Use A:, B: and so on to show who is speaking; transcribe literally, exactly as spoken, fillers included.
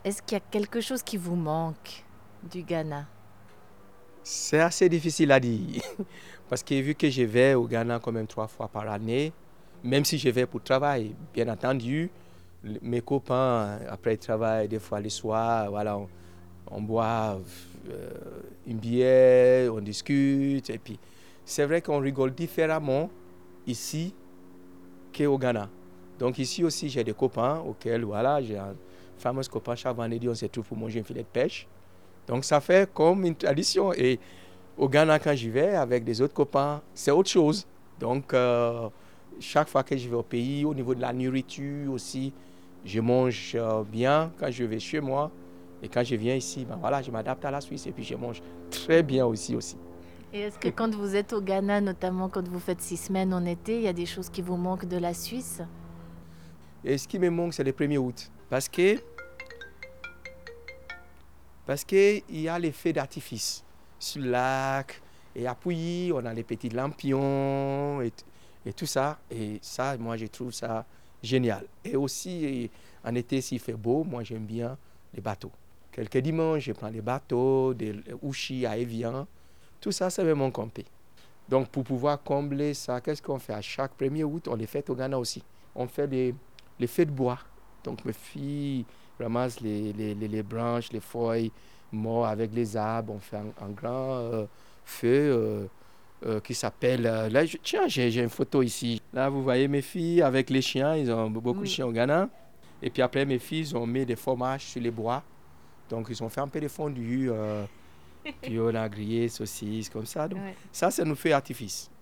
A: Est-ce qu'il y a quelque chose qui vous manque du Ghana?
B: C'est assez difficile à dire. Parce que vu que je vais au Ghana quand même trois fois par année, même si je vais pour travail, bien entendu, mes copains, après le travail, des fois le soir, voilà, on, on boit euh, une bière, on discute. Et puis, c'est vrai qu'on rigole différemment ici qu'au Ghana. Donc ici aussi, j'ai des copains auxquels, voilà, j'ai un fameux copain, chaque vendredi, on se trouve pour manger un filet de pêche. Donc ça fait comme une tradition. Et au Ghana, quand j'y vais avec des autres copains, c'est autre chose. Donc euh, chaque fois que je vais au pays, au niveau de la nourriture aussi, je mange euh, bien quand je vais chez moi. Et quand je viens ici, ben voilà, je m'adapte à la Suisse et puis je mange très bien aussi aussi.
A: Et est-ce que quand vous êtes au Ghana, notamment quand vous faites six semaines en été, il y a des choses qui vous manquent de la Suisse?
B: Et ce qui me manque, c'est le premier août. Parce que parce qu'il y a les feux d'artifice sur le lac. Et puis, on a les petits lampions et, et tout ça. Et ça, moi, je trouve ça génial. Et aussi, en été, s'il fait beau, moi, j'aime bien les bateaux. Quelques dimanches, je prends des bateaux, des Ouchy à Evian. Tout ça, ça me manque un peu. Donc, pour pouvoir combler ça, qu'est-ce qu'on fait? À chaque premier août, on les fête au Ghana aussi. On fait les, les feux de bois. Donc, mes filles ramassent les, les, les, les branches, les feuilles mortes avec les arbres. On fait un, un grand euh, feu euh, euh, qui s'appelle... euh, là, je- tiens, j'ai, j'ai une photo ici. Là, vous voyez mes filles avec les chiens. Ils ont beaucoup de
A: Oui.
B: chiens au Ghana. Et puis après, mes filles, ils ont mis des fromages sur les bois. Donc, ils ont fait un peu de fondu. Euh, puis on a grillé, saucisses, comme ça. Donc,
A: Ouais.
B: ça, c'est nos feux artifices.